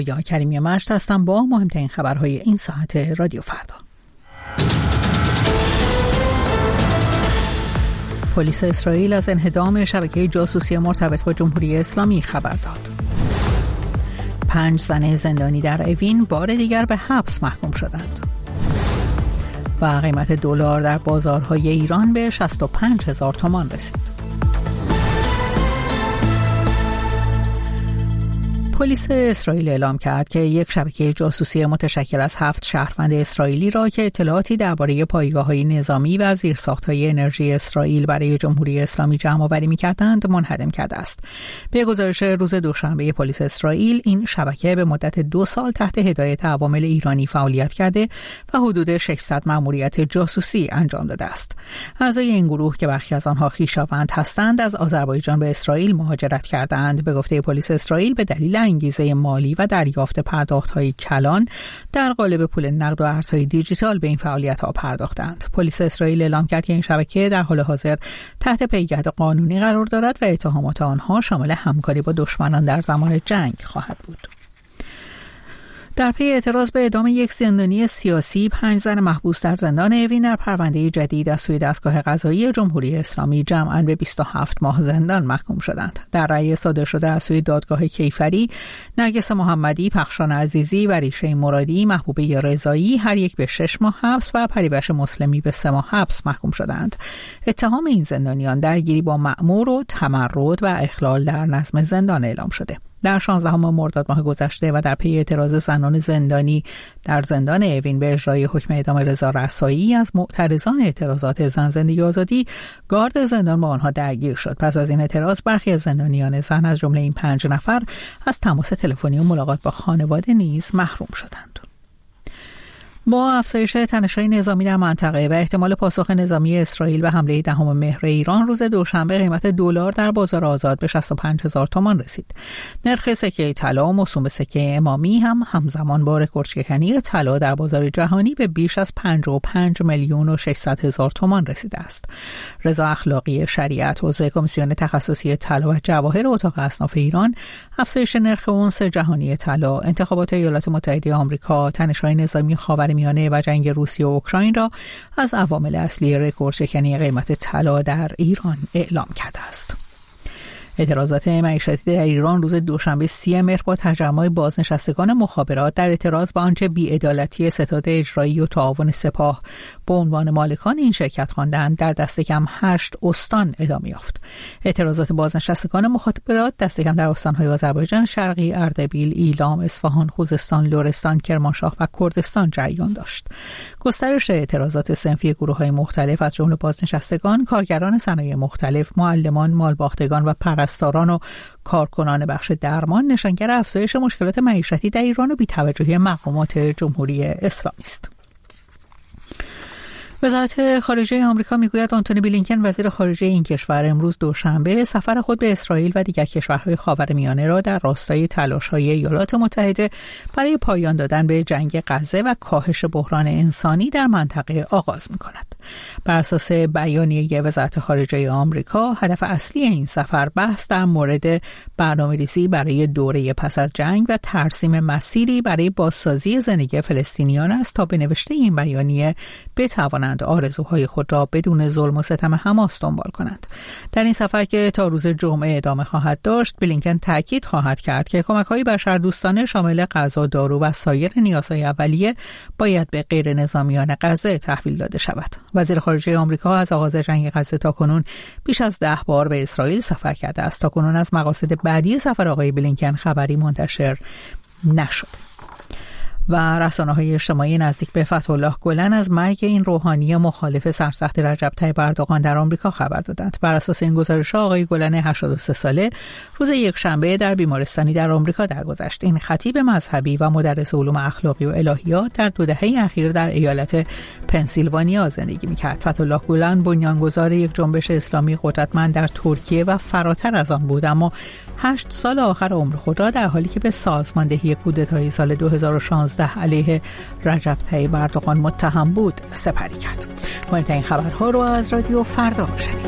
یا کریمی مجد هستم با مهمترین خبرهای این ساعت رادیو فردا. پلیس اسرائیل از انهدام شبکه جاسوسی مرتبط با جمهوری اسلامی خبر داد. 5 زن زندانی در اوین بار دیگر به حبس محکوم شدند. و قیمت دلار در بازارهای ایران به 65,000 تومان رسید. پلیس اسرائیل اعلام کرد که یک شبکه جاسوسی متشکل از 7 شهروند اسرائیلی را که اطلاعاتی درباره پایگاه‌های نظامی و زیرساخت‌های انرژی اسرائیل برای جمهوری اسلامی جمع‌آوری می‌کردند منهدم کرده است. به گزارش روز دوشنبه پلیس اسرائیل، این شبکه به مدت 2 سال تحت هدایت عوامل ایرانی فعالیت کرده و حدود 600 مأموریت جاسوسی انجام داده است. اعضای این گروه که برخی از آنها خویشاوند هستند، از آذربایجان به اسرائیل مهاجرت کردند. به گفته پلیس اسرائیل، به دلیل انگیزه مالی و دریافت پرداخت‌های کلان در قالب پول نقد و ارزهای دیجیتال به این فعالیت‌ها پرداختند. پلیس اسرائیل اعلام کرد که این شبکه در حال حاضر تحت پیگرد قانونی قرار دارد و اتهامات آنها شامل همکاری با دشمنان در زمان جنگ خواهد بود. در پی اعتراض به اعدام یک زندانی سیاسی، 5 زن محبوس در زندان اوین در پرونده جدید از سوی دستگاه قضایی جمهوری اسلامی جمعاً به 27 ماه زندان محکوم شدند. در رأی صادر شده از سوی دادگاه کیفری، نرگس محمدی، پخشان عزیزی و ریشه مرادی، محبوبه رضایی هر یک به 6 ماه حبس و پریوش مسلمی به 3 ماه حبس محکوم شدند. اتهام این زندانیان درگیری با مأمور و تمرد و اخلال در نظم زندان اعلام شده. در 16 مرداد ماه گذشته و در پی اعتراض زنان زندانی در زندان اوین به اجرای حکم اعدام رضا رسایی از معترضان اعتراضات زن زندگی آزادی، گارد زندان با آنها درگیر شد. پس از این اعتراض، برخی از زندانیان زن از جمله این 5 نفر از تماس تلفنی و ملاقات با خانواده نیز محروم شدند. با افزایش تنش‌های نظامی در منطقه و احتمال پاسخ نظامی اسرائیل به حمله 10 مهر ایران، روز دوشنبه قیمت دلار در بازار آزاد به 65,000 تومان رسید. نرخ سکه طلا موسوم به سکه امامی هم همزمان با رکوردشکنی طلا در بازار جهانی به بیش از 55,600,000 تومان رسیده است. رضا اخلاقی شریعت، عضو کمیسیون تخصصی طلا و جواهر اتاق اصناف ایران، افزایش نرخ اونس جهانی طلا، انتخابات ایالات متحده آمریکا، تنش‌های نظامی خاورمیانه و جنگ روسیه و اوکراین را از عوامل اصلی رکوردشکنی قیمت طلا در ایران اعلام کرده است. اعتراضات معیشتی در ایران روز دوشنبه 30 مهر با تجمع بازنشستگان مخابرات در اعتراض به آنچه بی‌عدالتی ستاد اجرایی و تعاون سپاه به عنوان مالکان این شرکت خواندند، در دست کم 8 استان ادامه یافت. اعتراضات بازنشستگان مخابرات دست کم در استان‌های آذربایجان شرقی، اردبیل، ایلام، اصفهان، خوزستان، لرستان، کرمانشاه و کردستان جریان داشت. گسترش اعتراضات صنفی گروه‌های مختلف از جمله بازنشستگان، کارگران صنایع مختلف، معلمان، مالباختگان و پرستاران و کارکنان بخش درمان نشانگر افزایش مشکلات معیشتی در ایران و بی‌توجهی مقامات جمهوری اسلامی است. وزارت خارجه آمریکا میگوید آنتونی بلینکن، وزیر خارجه این کشور، امروز دوشنبه سفر خود به اسرائیل و دیگر کشورهای خاورمیانه را در راستای تلاش‌های ایالات متحده برای پایان دادن به جنگ غزه و کاهش بحران انسانی در منطقه آغاز می‌کند. بر اساس بیانیه وزارت خارجه آمریکا، هدف اصلی این سفر بحث در مورد برنامه‌ریزی برای دوره پس از جنگ و ترسیم مسیری برای بازسازی زندگی فلسطینیان است تا به نوشته این بیانیه بتوانند آرزوهای خود را بدون ظلم و ستم حماس دنبال کنند. در این سفر که تا روز جمعه ادامه خواهد داشت، بلینکن تاکید خواهد کرد که کمک‌های بشردوستانه شامل غذا، دارو و سایر نیازهای اولیه باید به غیر نظامیان غزه تحویل داده شود. وزیر خارجه آمریکا از آغاز جنگ غزه تاکنون بیش از 10 بار به اسرائیل سفر کرده است. تاکنون از مقاصد بعدی سفر آقای بلینکن خبری منتشر نشد. و رسانه‌های اجتماعی نزدیک به فتح‌الله گلن از مرگ این روحانی مخالف سرسخت رجب طیب اردوغان در آمریکا خبر دادند. بر اساس این گزارش‌ها آقای گلن 83 ساله روز یکشنبه در بیمارستانی در آمریکا درگذشت. این خطیب مذهبی و مدرس علوم اخلاقی و الهیات در 2 دهه اخیر در ایالت پنسیلوانیا زندگی می‌کرد. فتح‌الله گلن بنیانگذار یک جنبش اسلامی قدرتمند در ترکیه و فراتر از آن بود، اما 8 سال آخر عمر خود را در حالی که به سازماندهی کودتای سال 2016 علیه رجب طیب اردوغان متهم بود سپری کرد. مهمترین خبرها رو از رادیو فردا شنید.